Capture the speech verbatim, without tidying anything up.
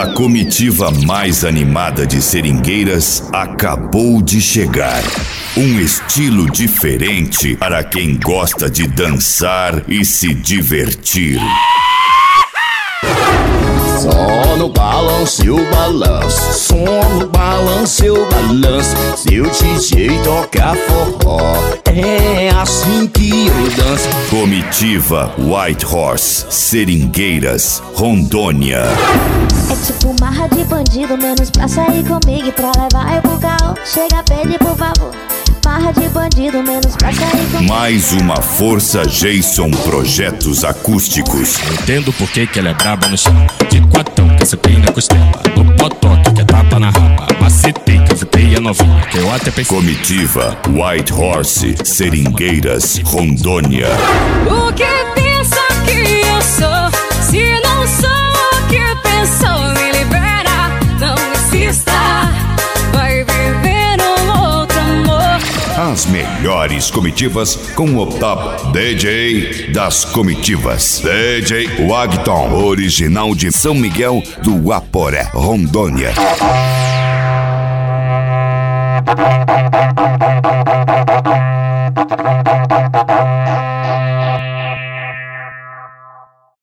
A comitiva mais animada de Seringueiras acabou de chegar. Um estilo diferente para quem gosta de dançar e se divertir. Só no balanço e o balanço, só no balanço e o balanço. Se o D J tocar forró, é assim que eu danço. Comitiva White Horse, Seringueiras, Rondônia. É tipo marra de bandido, menos pra sair comigo e pra levar eu pro carro. Chega, pede por favor. Marra de bandido, menos pra sair comigo. Mais uma Força Jason Projetos Acústicos. Entendo por que que ela é braba no chão. De quatão que você tem na costela. No potoque que é tapa na raba. Macetei que você tem a novinha que eu até pensei. Comitiva White Horse, Seringueiras, Rondônia. O que pensa que eu sou? Se não sou o que pensou, me libera, não insista. Vai viver um outro amor. As melhores comitivas com o top D J das comitivas, D J Wagton, original de São Miguel do Aporé, Rondônia.